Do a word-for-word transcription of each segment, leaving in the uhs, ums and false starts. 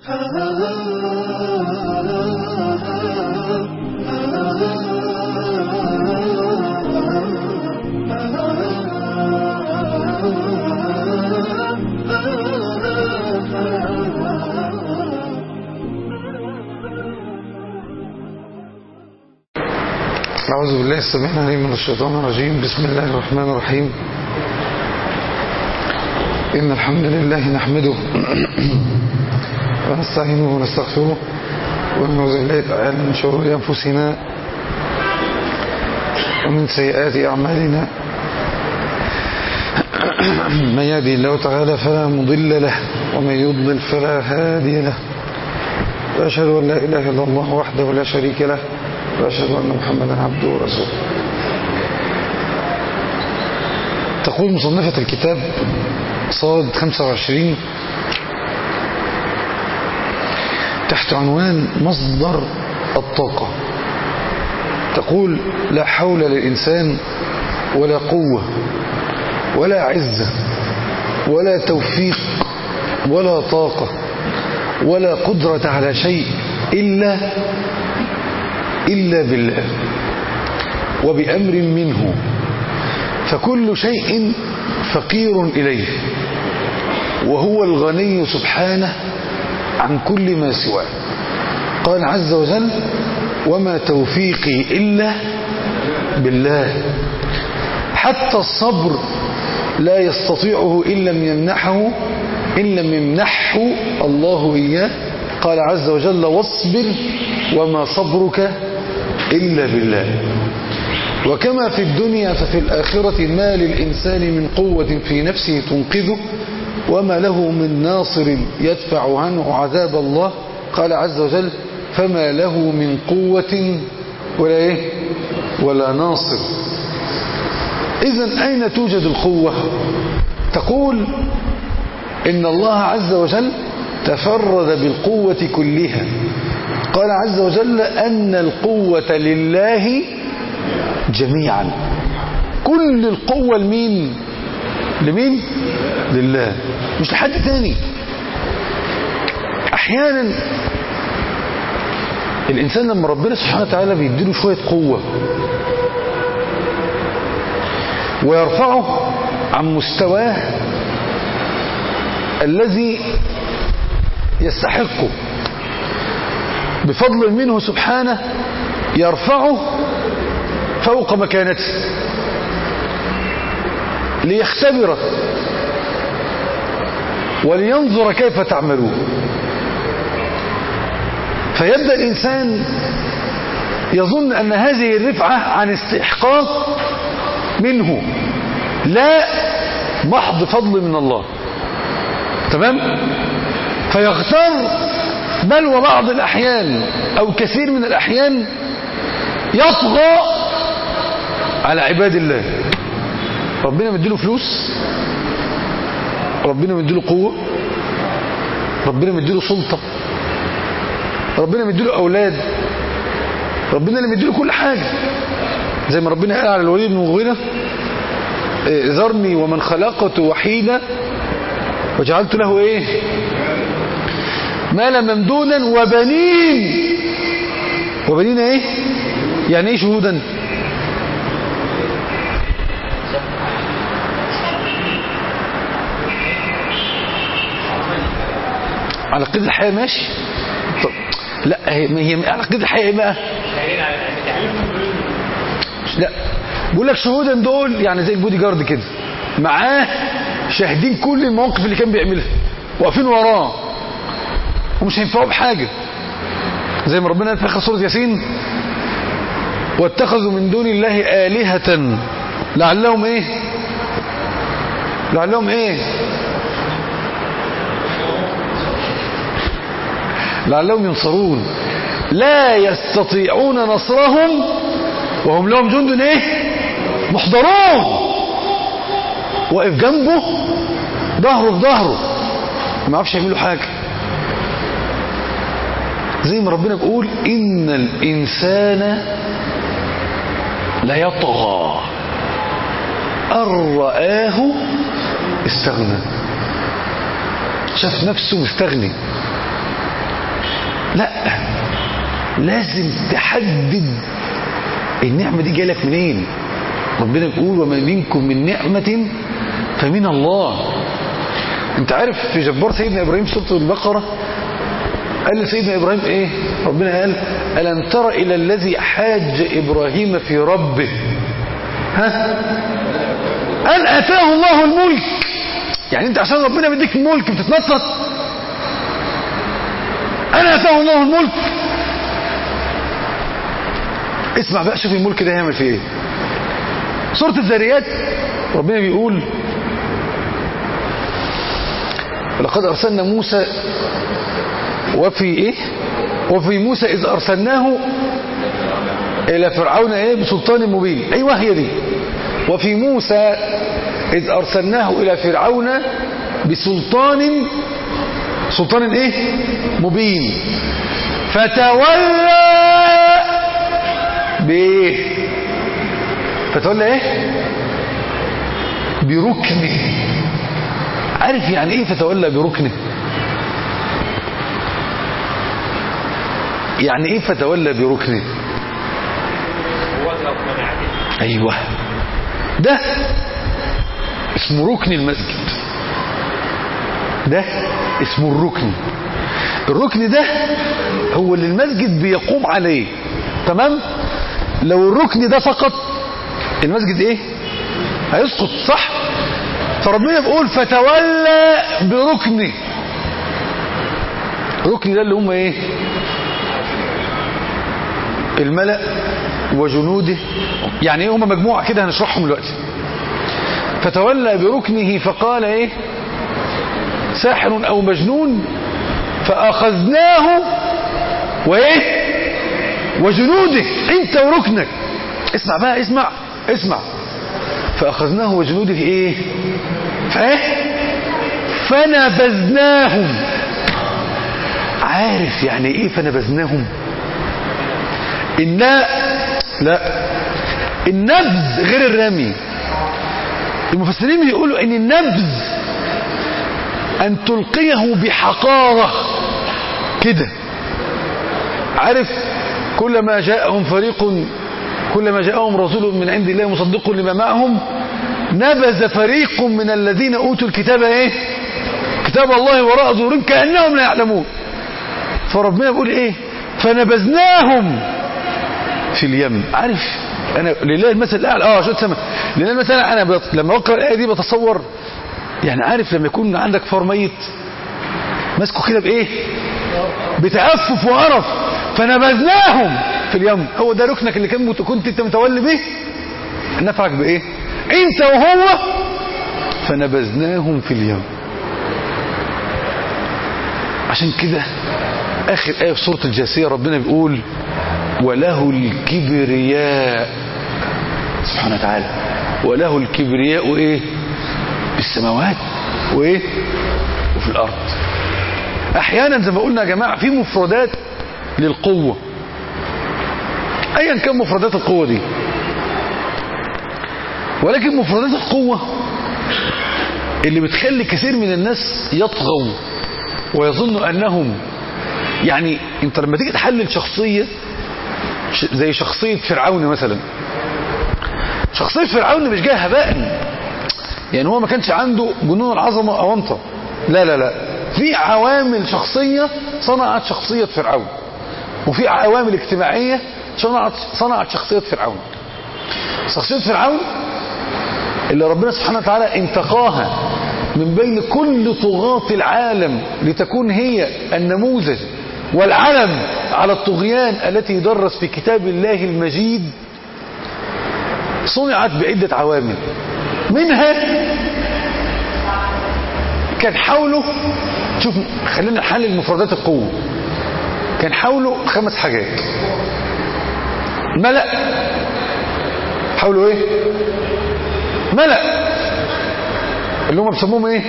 أعوذ بالله السميع العليم من الشيطان الرجيم. بسم الله الرحمن الرحيم. إن الحمد لله نحمده ونستعينه ونستغفره ونعوذ بالله تعالى من شرور أنفسنا ومن سيئات أعمالنا. من يهدي الله تعالى فلا مضل له ومن يضلل فلا هادي له. وأشهد أن لا إله إلا الله وحده لا شريك له وأشهد أن محمدا عبده ورسوله. تقول مصنفة الكتاب صاد خمسة وعشرين تحت عنوان مصدر الطاقة، تقول: لا حول للإنسان ولا قوة ولا عزة ولا توفيق ولا طاقة ولا قدرة على شيء إلا إلا بالله وبأمر منه، فكل شيء فقير إليه، وهو الغني سبحانه عن كل ما سواه. قال عز وجل: وما توفيقي إلا بالله. حتى الصبر لا يستطيعه إن لم يمنحه إن لم يمنحه الله إياه. قال عز وجل: واصبر وما صبرك إلا بالله. وكما في الدنيا ففي الآخرة ما للإنسان من قوة في نفسه تنقذه وما له من ناصر يدفع عنه عذاب الله. قال عز وجل: فما له من قوة ولا إيه ولا ناصر. إذن أين توجد القوة؟ تقول إن الله عز وجل تفرد بالقوة كلها. قال عز وجل: أن القوة لله جميعا. كل القوة لمين؟ لمين؟ لله، مش لحد تاني. أحيانا الإنسان لما ربنا سبحانه وتعالى بيديله شوية قوة ويرفعه عن مستواه الذي يستحقه بفضل منه سبحانه، يرفعه فوق مكانته ليختبره ولينظر كيف تعملون. فيبدأ الإنسان يظن أن هذه الرفعة عن استحقاق منه، لا، محض فضل من الله. تمام؟ فيغتر، بل وبعض الأحيان أو كثير من الأحيان يطغى على عباد الله. ربنا مديله فلوس، ربنا مديله قوة، ربنا مديله سلطة، ربنا مديله أولاد، ربنا اللي مديله كل حاجة. زي ما ربنا قال على الوليد بن المغيرة: ذرني ومن خلقت وحيدا وجعلت له ايه مالا ممدودا وبنين. وبنين ايه يعني ايه شهودا؟ على قيد الحياة ماشي. طب لا، هي على قيد الحياة ايه بقى؟ لا، بقول لك شهودا دول يعني زي البودي جارد كده، معاه شاهدين كل المواقف اللي كان بيعملها، واقفين وراه ومش هينفعوا بحاجة. زي ما ربنا قال في آخر سورة ياسين: واتخذوا من دون الله آلهة لعلهم ايه لعلهم ايه لعلهم ينصرون. لا يستطيعون نصرهم وهم لهم جند ايه محضرون. واقف جنبه ظهره في ظهره، ما عرفش يعملوا حاجة. زي ما ربنا بيقول: إن الإنسان ليطغى أن رآه استغنى. شاف نفسه مستغني، لا، لازم تحدد النعمة دي جايلك منين. ربنا يقول وما منكم من نعمة فمن الله. انت عارف في جبار سيدنا ابراهيم سورة البقرة قال لسيدنا ابراهيم ايه؟ ربنا قال ألم تر الى الذي حاج ابراهيم في ربه ها أن اتاه الله الملك. يعني انت عشان ربنا بيديك الملك بتتنطط؟ أن اتاه الله الملك. اسمع بقى، شوف الملك ده هيعمل فيه ايه. سورة الذاريات ربنا بيقول لقد أرسلنا موسى وفي إيه وفي موسى إذ أرسلناه إلى فرعون إيه بسلطان مبين. أيوة هي دي. وفي موسى إذ أرسلناه إلى فرعون بسلطان سلطان إيه مبين فتولى بإيه فتولى إيه بركنه. عارف يعني إيه فتولى بركنه؟ يعني إيه فتولى بركنه؟ أيوة ده اسمه ركن المسجد. ده اسمه الركن. الركن ده هو اللي المسجد بيقوم عليه. تمام؟ لو الركن ده سقط المسجد ايه هيسقط، صح؟ فربنا بيقول فتولى بركنه. الركن ده اللي هم ايه؟ الملأ وجنوده. يعني ايه هم؟ مجموعة كده هنشرحهم دلوقتي. فتولى بركنه فقال ايه ساحر او مجنون فاخذناه وايه وجنوده. انت وركنك. اسمع بقى، اسمع اسمع. فاخذناه وجنوده ايه فايه فنبذناهم. عارف يعني ايه فنبذناهم؟ إن لا النبذ غير الرمي. المفسرين بيقولوا ان النبذ ان تلقيه بحقارة كده. عارف كلما جاءهم فريق كلما جاءهم رسول من عند الله مصدق لما معهم نبذ فريق من الذين اوتوا الكتاب ايه كتاب الله وراء ظهورهم كأنهم لا يعلمون. فربنا بيقول ايه فنبذناهم في اليم. عارف انا لله المثل الاعلى. اه شو تسمى لله المثل الاعلى. انا بط... لما اقرا الايه دي بتصور يعني عارف لما يكون عندك فار ميت ماسكه كده بايه بتأفف وقرف. فنبذناهم في اليم. هو ده ركنك اللي كان كنت انت متولي به. نفعك بايه انت وهو؟ فنبذناهم في اليم. عشان كده اخر ايه في سوره الجاثيه ربنا بيقول وله الكبرياء سبحانه وتعالى. وله الكبرياء ايه في السماوات وايه وفي الارض. احيانا زي ما قلنا يا جماعه في مفردات للقوه ايا كان مفردات القوه دي، ولكن مفردات القوه اللي بتخلي كثير من الناس يطغوا ويظن انهم يعني انت لما تيجي تحلل شخصيه زي شخصيه فرعون مثلا. شخصيه فرعون مش جايه هباء. يعني هو ما كانش عنده جنون العظمه او انت لا لا لا في عوامل شخصيه صنعت شخصيه فرعون، وفي عوامل اجتماعيه صنعت صنعت شخصيه فرعون. شخصيه فرعون اللي ربنا سبحانه وتعالى انتقاها من بين كل طغاة العالم لتكون هي النموذج والعلم على الطغيان التي يدرس في كتاب الله المجيد. صنعت بعدة عوامل. منها كان حوله شوف خلينا نحلل مفردات القوة. كان حوله خمس حاجات. ملأ. حوله ايه ملأ اللي هم بيسموهم ايه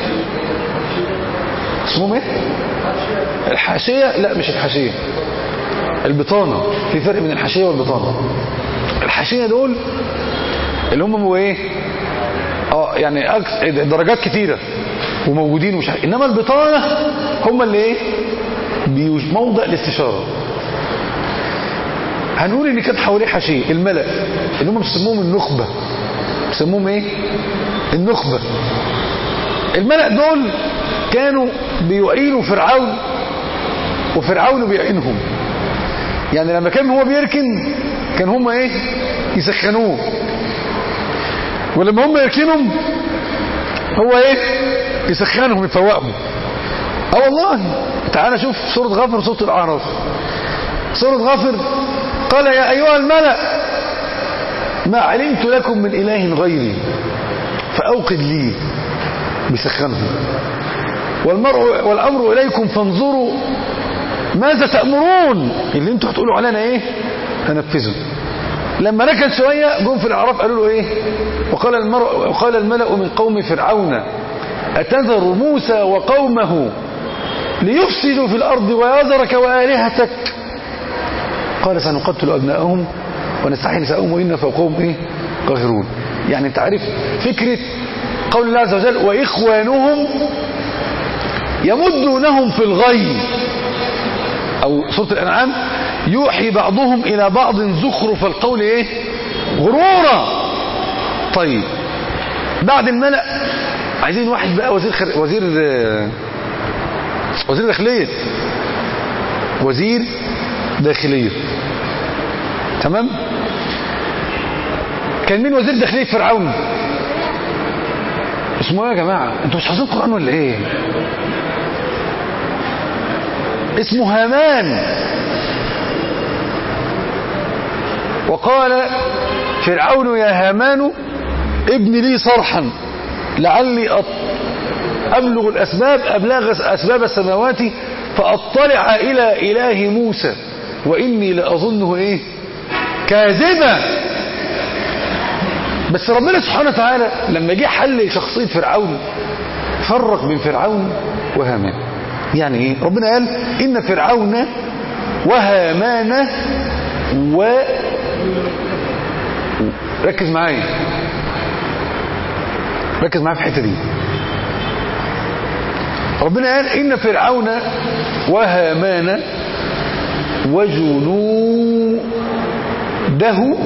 اسمهم ايه الحاشية. لا مش الحاشية البطانة. في فرق بين الحاشية والبطانة. الحاشية دول اللي هم هو ايه اه يعني درجات كتيرة وموجودين ومش عارف. انما البطانة هم اللي ايه بموضع الاستشارة. هنقول ان كان حواليه حشيه الملأ اللي هم بيسموهم النخبة. بيسموهم ايه؟ النخبة. الملأ دول كانوا بيعينوا فرعون وفرعون بيعينهم. يعني لما كان هو بيركن كان هم ايه؟ يسخنوه، ولما هم يركنهم هو ايه؟ يسخنهم يفوقهم. اه والله تعالى شوف سورة غافر وسورة الأعراف. سورة غافر قال يا أيها الملأ ما علمت لكم من إله غيري فأوقد لي، بيسخنهم. والمرء والأمر إليكم فانظروا ماذا تأمرون، اللي انتوا هتقولوا علينا ايه هنفذه. لما ركن شوية جم في الأعراف قالوا له ايه؟ وقال المرء وقال الملأ من قوم فرعون أتذر موسى وقومه ليفسدوا في الأرض ويذرك وآلهتك قال سنقتل أبناءهم ونستحيي نساءهم وإنا فوقهم ايه قاهرون. يعني انت عارف فكرة قول الله عز وجل وإخوانهم يمدونهم في الغي، أو سورة الأنعام يوحي بعضهم إلى بعض زخرف القول إيه غرورا. طيب بعد الملأ عايزين واحد بقى وزير خر... وزير وزير داخلية وزير داخلية تمام. كان مين وزير داخلية فرعون؟ اسمه ايه يا جماعة؟ انتوا مش حافظين القرآن ولا ايه؟ اسمه هامان. وقال فرعون يا هامان ابن لي صرحا لعلي أبلغ الأسباب أبلغ أسباب السماوات فأطلع إلى إله موسى وإني لأظنه إيه كاذبا. بس ربنا سبحانه وتعالى لما جه حل شخصية فرعون فرق بين فرعون وهامان. يعني ايه؟ ربنا قال ان فرعون وهامان و ركز معايا ركز معايا في الحته دي. ربنا قال ان فرعون وهامان وجنوده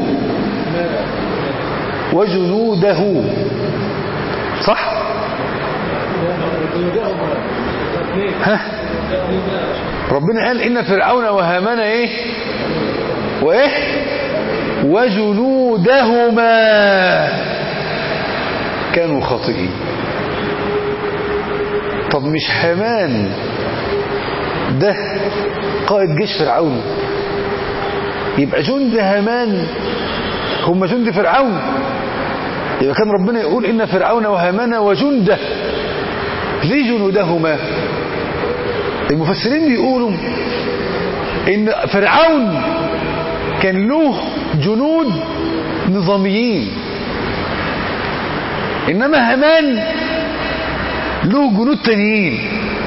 وجنوده صح؟ ها ربنا قال ان فرعون وهامان ايه وايه وجنودهما كانوا خاطئين. طب مش هامان ده قائد جيش فرعون؟ يبقى جند هامان هم جند فرعون. يبقى كان ربنا يقول ان فرعون وهامان وجنده. ليه جنودهما؟ المفسرين بيقولوا ان فرعون كان له جنود نظاميين، انما هامان له جنود تانيين.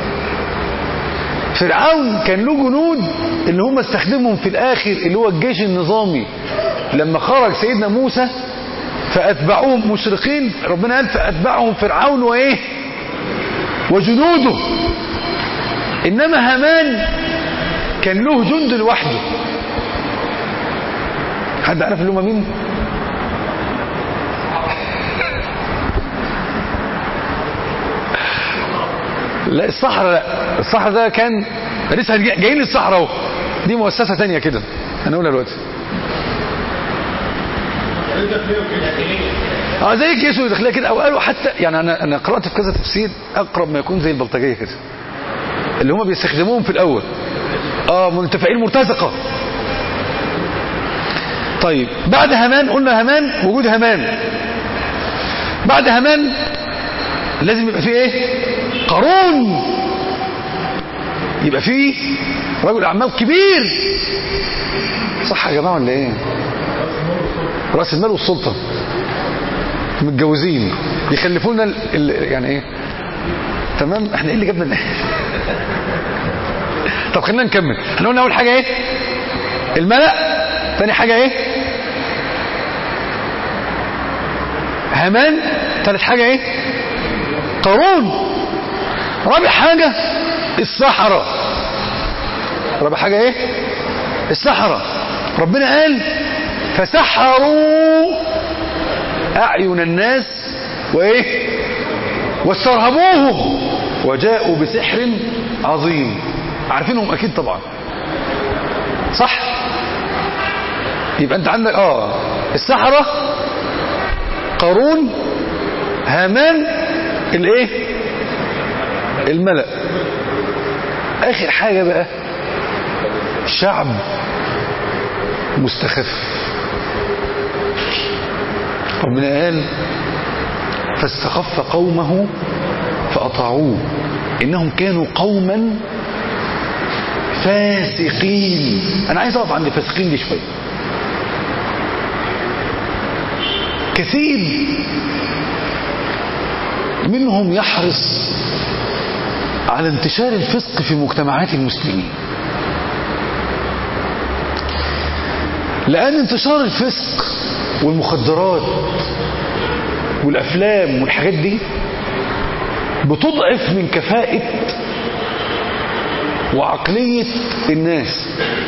فرعون كان له جنود اللي هم استخدمهم في الاخر اللي هو الجيش النظامي لما خرج سيدنا موسى فاتبعوهم مشرقين. ربنا قال فاتبعهم فرعون وايه وجنوده. انما هامان كان له جند لوحده. حد عارف اللي هم مين؟ لا الصحراء. لا الصحراء ده كان لسه جايين الصحراء اهو. دي مؤسسة تانية كده هنقولها دلوقتي. اه زي الجيش والداخلية كده، او قالوا حتى يعني انا انا قرأت في كذا تفسير اقرب ما يكون زي البلطجية كده اللي هم بيستخدموهم في الاول. اه منتفعين مرتزقة. طيب بعد هامان قلنا هامان وجود هامان. بعد هامان لازم يبقى فيه ايه قارون. يبقى فيه رجل اعمال كبير صح يا جماعه ولا ايه؟ راس المال والسلطه متجوزين يخلفونا ال... ال... يعني ايه تمام. احنا ايه اللي جابنا؟ طب خلينا نكمل. احنا قلنا اول حاجه ايه الملأ، ثاني حاجه ايه هامان، ثالث حاجه ايه قارون، رابع حاجه الصحراء. رابع حاجة ايه؟ السحرة. ربنا قال فسحروا اعين الناس وايه واسترهبوه وجاءوا بسحر عظيم. عارفينهم اكيد طبعا، صح؟ يبقى انت عندك اه السحرة، قارون، هامان، الايه الملأ. اخر حاجة بقى شعب مستخف. ربنا قال فاستخف قومه فأطاعوه إنهم كانوا قوما فاسقين. أنا عايز أقف عند فاسقين دي شوية. كثير منهم يحرص على انتشار الفسق في مجتمعات المسلمين، لأن انتشار الفسق والمخدرات والأفلام والحاجات دي بتضعف من كفاءة وعقلية الناس.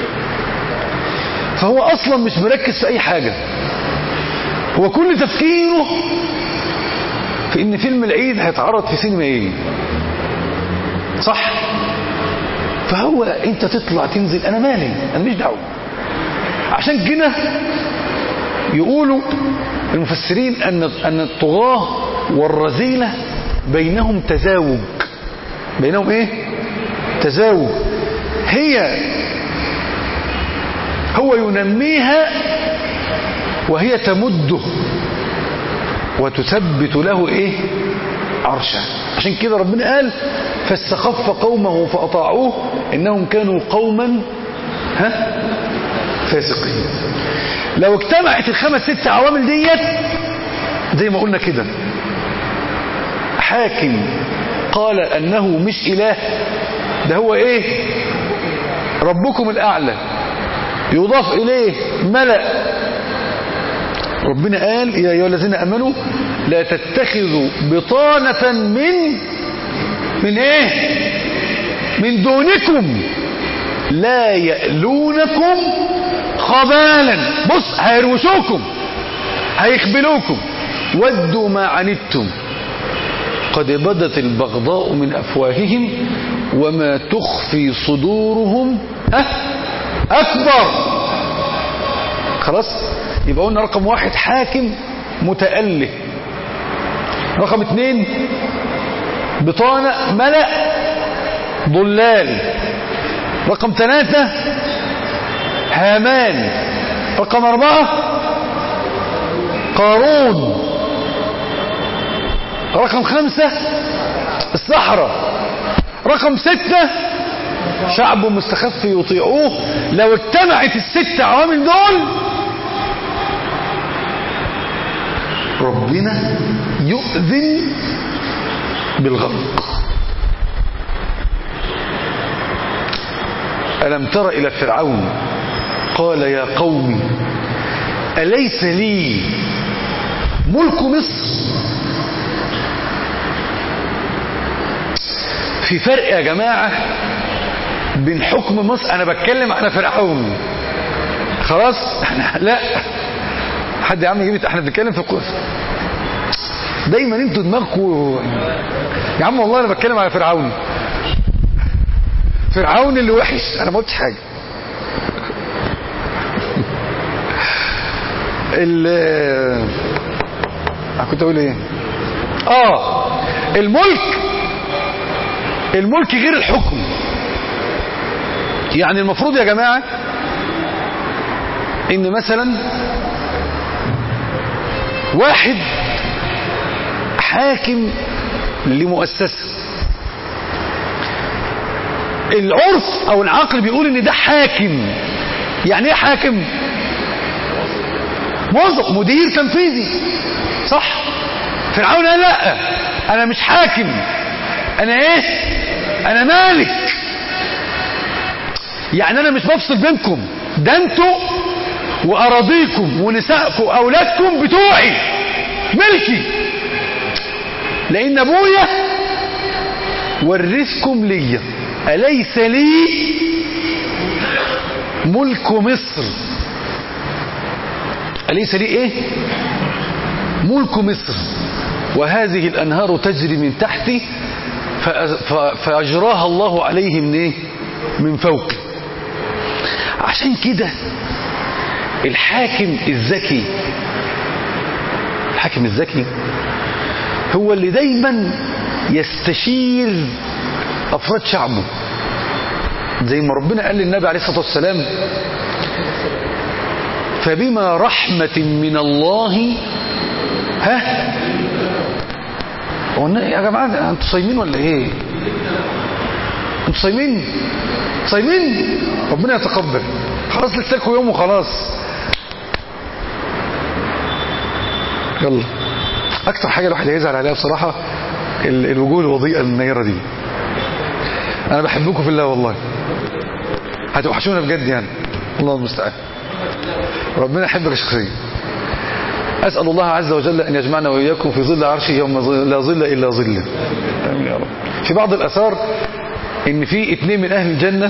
فهو أصلا مش مركز في أي حاجة، هو كل تفكيره في إن فيلم العيد هيتعرض في سينما إيه، صح؟ فهو أنت تطلع تنزل أنا مالي، أنا مش دعوة. عشان كده يقولوا المفسرين أن أن الطغاة والرذيلة بينهم تزاوج. بينهم إيه؟ تزاوج. هي هو ينميها وهي تمده وتثبت له إيه؟ عرشه. عشان كده ربنا قال فاستخف قومه فأطاعوه إنهم كانوا قوما ها فاسقين. لو اجتمعت الخمس ست عوامل ديت زي ما قلنا كده، حاكم قال أنه مش إله، ده هو إيه؟ ربكم الأعلى، يضاف إليه ملأ. ربنا قال يا أيها الذين آمنوا لا تتخذوا بطانة من من إيه؟ من دونكم لا يألونكم خبالا. بص هيروشوكم هيخبلوكم ودوا ما عنتم قد بدت البغضاء من أفواههم وما تخفي صدورهم أه أكبر. خلاص يبقى قلنا رقم واحد حاكم متأله، رقم اثنين بطانة ملأ ضلال، رقم ثلاثة هامان، رقم أربعة قارون، رقم خمسة الصحراء، رقم ستة شعب مستخف يطيعوه. لو اجتمعت الست عوامل دول ربنا يؤذن بالغرق. ألم تر إلى فرعون قال يا قوم أليس لي ملك مصر. في فرق يا جماعة بين حكم مصر، أنا بتكلم على فرعون خلاص. احنا لا حد يا عم يجيب، احنا بنتكلم في القصة. دايما انتوا دماغكم يا عم، والله انا بتكلم على فرعون. فرعون اللي وحش، انا ما قلتش حاجه. ال كنت اقول ايه؟ اه الملك الملك غير الحكم. يعني المفروض يا جماعه ان مثلا واحد حاكم لمؤسسة، العرف او العقل بيقول ان ده حاكم. يعني ايه حاكم؟ موظف، مدير تنفيذي، صح؟ فرعون قال لا انا مش حاكم، انا ايه؟ انا مالك. يعني انا مش بفصل بينكم، ده انتوا واراضيكم ونسائكم واولادكم بتوعي، ملكي، لان ابويا ورثكم ليا. اليس لي ملك مصر. أليس لي ايه؟ ملك مصر وهذه الأنهار تجري من تحتي فأجراها الله عليه من ايه؟ من فوق. عشان كده الحاكم الذكي الحاكم الذكي هو اللي دايما يستشير أفراد شعبه، زي ما ربنا قال للنبي عليه الصلاة والسلام فبما رحمة من الله ها يا جماعة انتوا صايمين ولا ايه؟ انتوا صايمين صايمين ربنا يتقبل. خلاص لسه لكم يوم وخلاص. يلا اكتر حاجة الواحد هيزعل عليها بصراحة الوجوه الوضيئة النيرة دي. انا بحبكم في الله والله، هتوحشونا بجد يعني، الله المستعان. ربنا يحبك شخصيا. أسأل الله عز وجل أن يجمعنا وإياكم في ظل عرشه يوم لا ظل إلا ظله. آمين يا رب. في بعض الآثار إن في اثنين من أهل الجنة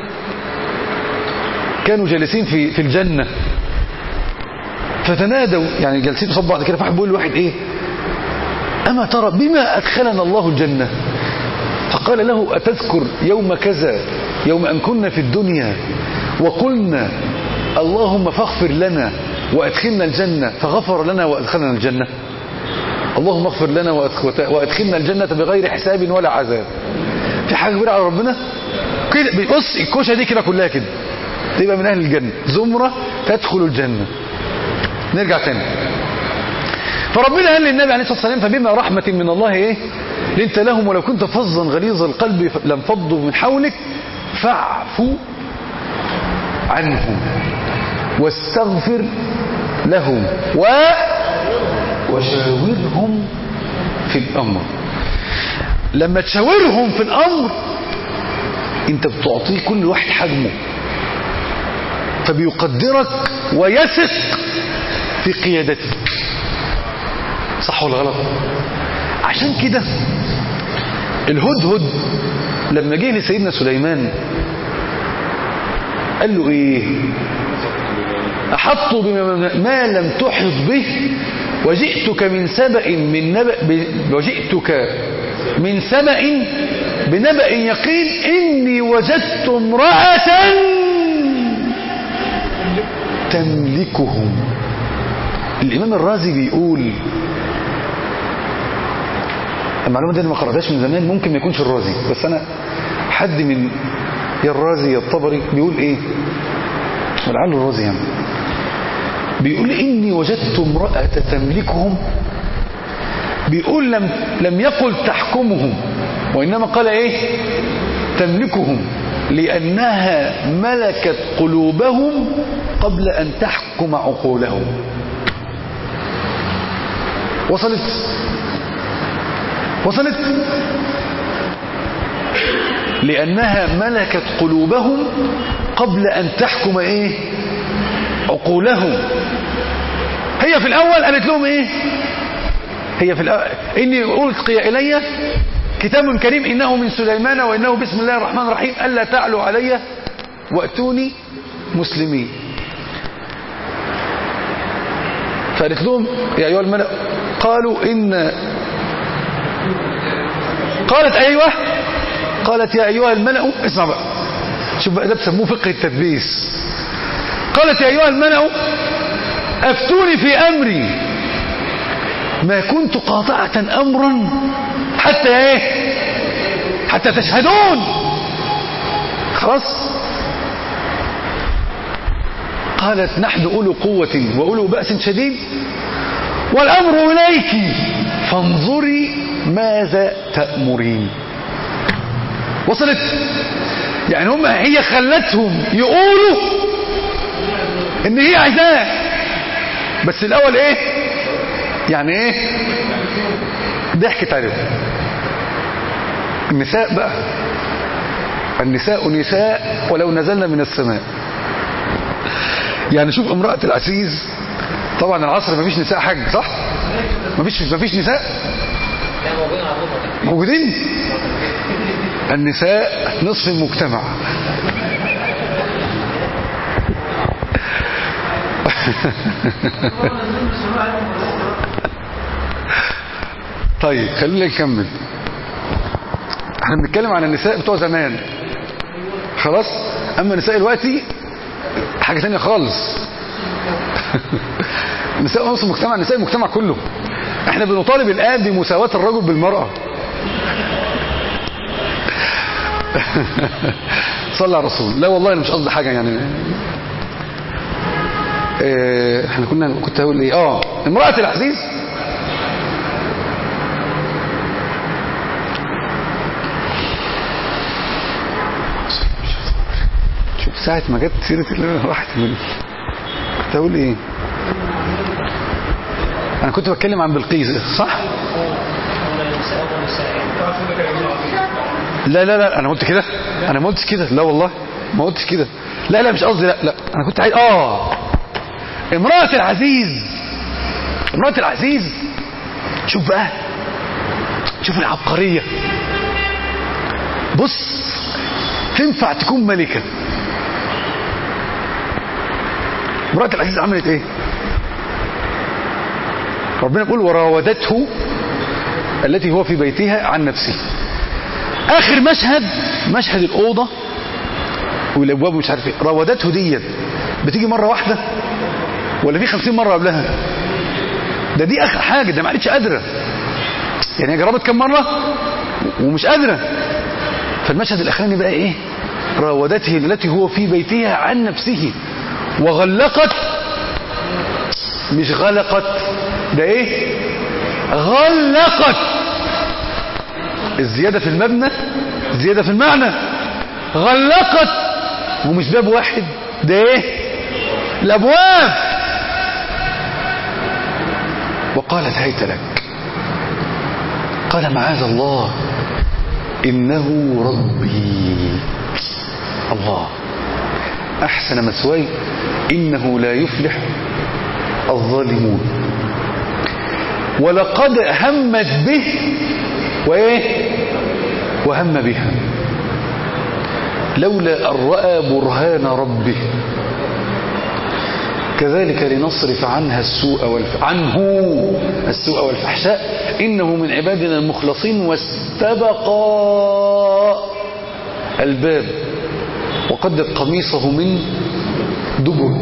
كانوا جالسين في في الجنة فتنادوا، يعني جالسين قصاد بعض كده، فواحد بيقول لواحد إيه؟ أما ترى بما أدخلنا الله الجنة؟ فقال له أتذكر يوم كذا، يوم أن كنا في الدنيا وقلنا اللهم فاغفر لنا وأدخلنا الجنة فغفر لنا وأدخلنا الجنة. اللهم اغفر لنا وأدخلنا الجنة بغير حساب ولا عذاب. في حاجة كبيرة على ربنا كده. بص الكوشة دي كده كلها كده تبقى من أهل الجنة، زمرة تدخل الجنة. نرجع تاني. فربنا قال للنبي عليه الصلاة والسلام فبما رحمة من الله ايه لنت لهم ولو كنت فظا غليظ القلب لانفضوا من حولك فاعف عنهم واستغفر لهم و وشاورهم في الأمر. لما تشاورهم في الأمر انت بتعطيه كل واحد حجمه، فبيقدرك ويثق في قيادتك. صح ولا غلط؟ عشان كده الهدهد لما جه لسيدنا سليمان قال له ايه؟ احطوا بما لم تحط به وجئتك من سبأ من نبأ وجئتك من سبأ بنبأ يقين اني وجدت امرأة تملكهم. الامام الرازي بيقول، المعلومة دي انا ما قرأتهاش من زمان، ممكن ما يكونش الرازي، بس انا حد من يا الرازي يا الطبري بيقول ايه، ولعله الرازي يعني، بيقول اني وجدت امرأة تملكهم. بيقول لم لم يقل تحكمهم وانما قال ايه تملكهم، لانها ملكت قلوبهم قبل ان تحكم عقولهم. وصلت وصلت لأنها ملكت قلوبهم قبل أن تحكم إيه عقولهم. هي في الأول قالت لهم إيه؟ هي في الأول إني ألقي إلي كتاب كريم إنه من سليمان وإنه بسم الله الرحمن الرحيم ألا تعلوا علي وأتوني مسلمين. فقالت لهم يا أيها الملأ قالوا إن قالت أيوة قالت يا أيها الملأ، اسمع بقى شوف بقى ده بسموه فقه التدبيس. قالت يا أيها الملأ أفتوني في أمري ما كنت قاطعة أمرا حتى إيه حتى تشهدون. خلاص. قالت نحن أولو قوة وأولو بأس شديد والأمر إليك فانظري ماذا تأمرين. وصلت؟ يعني هم هي خلتهم يقولوا ان هي عايزاه، بس الاول ايه يعني ايه ضحكت عليهم. النساء بقى، النساء نساء ولو نزلنا من السماء. يعني شوف امرأة العزيز، طبعا العصر ما فيش نساء حاج صح؟ ما فيش ما فيش نساء موجودين. النساء نصف المجتمع. طيب خلينا نكمل. احنا بنتكلم عن النساء بتوع زمان خلاص، اما نساء دلوقتي حاجة تانية خالص. نساء نص المجتمع، نساء المجتمع كله. احنا بنطالب الآن بمساواة الرجل بالمرأة. صلى على الرسول. لا والله انا مش قصدي حاجة يعني. اه احنا كنا كنت هقول ايه اه امرأة العزيز شوف ساعة ما جت سيرة اللي راحت مني كنت هقول ايه. انا كنت بتكلم عن بلقيس صح؟ لا لا لا انا قلت كده، انا ما قلتش كده، لا والله ما قلتش كده، لا لا مش قصدي، لا لا انا كنت عايز اه امرأة العزيز. امرأة العزيز شوف بقى، شوف العبقرية. بص تنفع تكون ملكة. امرأة العزيز عملت ايه؟ ربنا بيقول وراودته التي هو في بيتها عن نفسه. اخر مشهد مشهد الاوضه والابواب مش عارف ايه. راودته ديت بتيجي مره واحده ولا في خمسين مره قبلها؟ ده دي اخر حاجه، ده ما عادتش قادره يعني. هي جربت كم مره ومش قادره. فالمشهد الاخراني بقى ايه؟ راودته التي هو في بيتها عن نفسه وغلقت، مش غلقت، ده ايه؟ غلقت. الزيادة في المبنى زيادة في المعنى. غلقت، ومش باب واحد، ده ايه؟ الابواب. وقالت هيت لك، قال معاذ الله انه ربي الله احسن مثواي انه لا يفلح الظالمون. ولقد همت به وايه وهم بها لولا ان راى برهان ربه كذلك لنصرف عنها السوء والف... عنه السوء والفحشاء انه من عبادنا المخلصين. واستبقا الباب وقدت قميصه من دبر.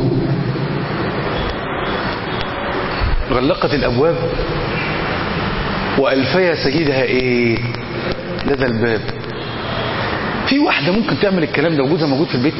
غلقت الابواب والفيا سيدها ايه؟ لدى الباب. في واحدة ممكن تعمل الكلام ده وجوزها موجود في البيت؟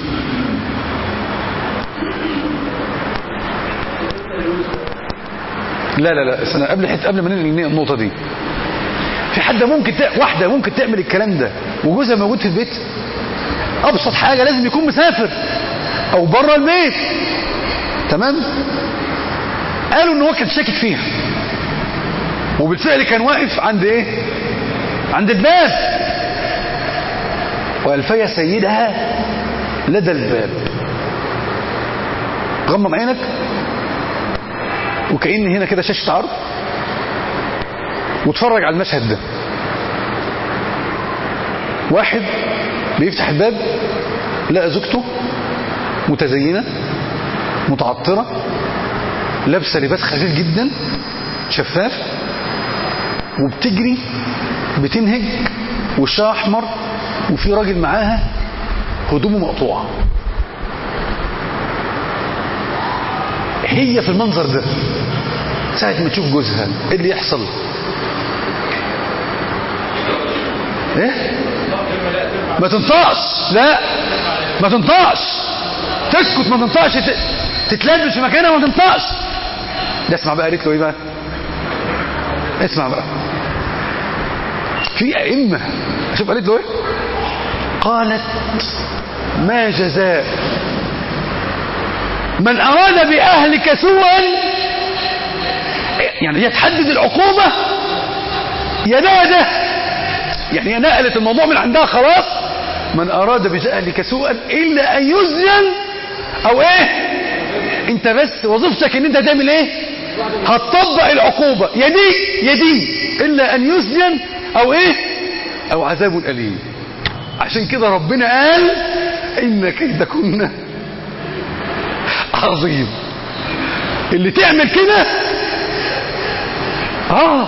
لا لا لا استنى، قبل حته قبل ما ننقل النقطة دي، في حد ممكن ت... واحدة ممكن تعمل الكلام ده وجوزها موجود في البيت؟ ابسط حاجة لازم يكون مسافر او بره البيت. تمام؟ قالوا ان هو كان شاكك فيها وبالفعل كان واقف عند ايه؟ عند الباب. والفيا سيدها لدى الباب. غمض عينك وكأن هنا كده شاشة عرض واتفرج على المشهد ده. واحد بيفتح الباب لقى زوجته متزينة متعطرة لابسة لباس خفيف جدا شفاف وبتجري بتنهج وشها احمر وفي راجل معاها هدومه مقطوعة. هي في المنظر ده ساعة ما تشوف جوزها ايه اللي يحصل؟ ايه؟ ما تنطقش. لا ما تنطقش، تسكت، ما تنطقش، تتلبس في مكانها وما تنطقش. ده اسمع بقى قالت له ايه بقى؟ اسمع بقى، في ائمه شوف قالت له ايه؟ قالت ما جزاء من اراد باهلك سوءا. يعني هي تحدد العقوبه يا ده ده، يعني هي نقلت الموضوع من عندها خلاص. من اراد باهلك سوءا الا ان يسجن او ايه؟ انت بس وظيفتك ان انت تعمل ايه؟ هتطبق العقوبة يا دي يا دي، الا ان يسجن او ايه؟ او عذاب اليم. عشان كده ربنا قال ان كيدكن عظيم. اللي تعمل كده اه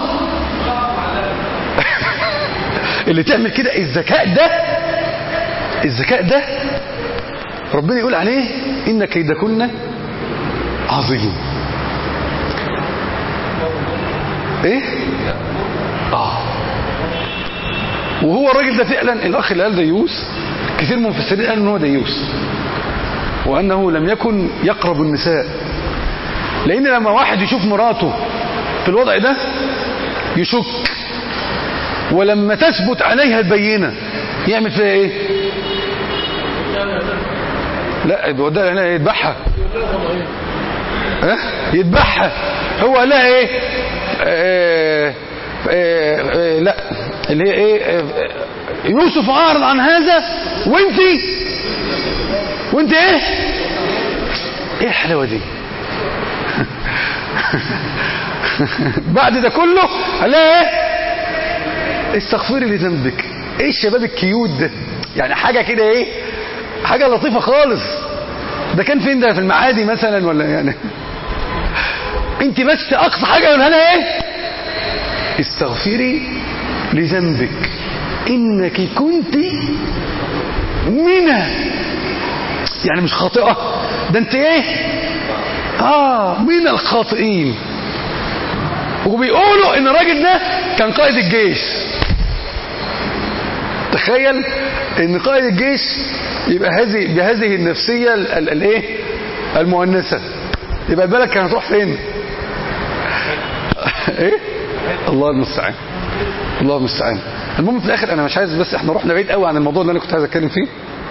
اللي تعمل كده الذكاء ده الذكاء ده ربنا يقول عليه إن كيدكن عظيم. ايه اه وهو الراجل ده فعلا الاخ اللي قال ديوس كثير من المفسرين قالوا ان هو ديوس وانه لم يكن يقرب النساء، لان لما واحد يشوف مراته في الوضع ده يشك، ولما تثبت عليها البينه يعمل فيها ايه؟ لا يوديها يذبحها. ها يذبحها. هو قال لها ايه؟ آه آه آه لا اللي هي ايه آه يوسف اعرض عن هذا وانت وانت ايه ايه الحلاوه دي؟ بعد ده كله قال لها ايه؟ استغفري لذنبك. ايه الشباب الكيوت ده؟ يعني حاجه كده ايه حاجه لطيفه خالص. ده كان فين ده؟ في المعادي مثلا ولا يعني؟ انت بس اقصى حاجه يقولها لها ايه؟ استغفري لذنبك انك كنت منها، يعني مش خاطئه، ده انت ايه؟ اه من الخاطئين. وبيقولوا ان الراجل ده كان قائد الجيش. تخيل ان قائد الجيش يبقى هذه بهذه النفسيه الايه المؤنثه، يبقى بالك كانت هتروح فين؟ ايه الله المستعان الله المستعان. المهم في الاخر انا مش عايز، بس احنا رحنا بعيد قوي عن الموضوع اللي انا كنت عايز اتكلم فيه.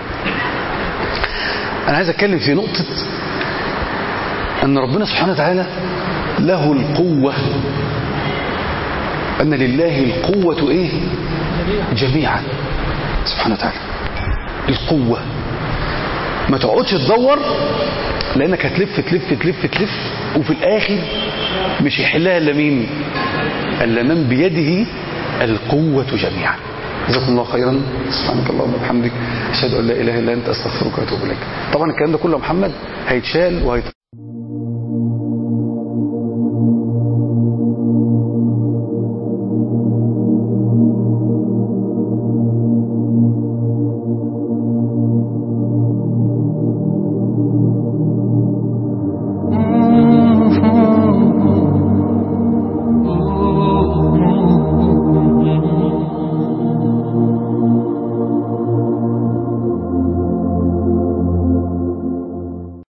انا عايز اتكلم في نقطه ان ربنا سبحانه وتعالى له القوه، ان لله القوه ايه جميعا سبحانه وتعالى. القوه ما تقعدش تدور، لانك هتلف تلف تلف تلف وفي الاخر مش يحلها الا مين؟ الا من بيده القوه جميعا. جزاكم الله خيرا. سبحانك اللهم وبحمدك اشهد ان لا اله الا انت استغفرك واتوب اليك. طبعا الكلام ده كله يا محمد هيتشال وهيت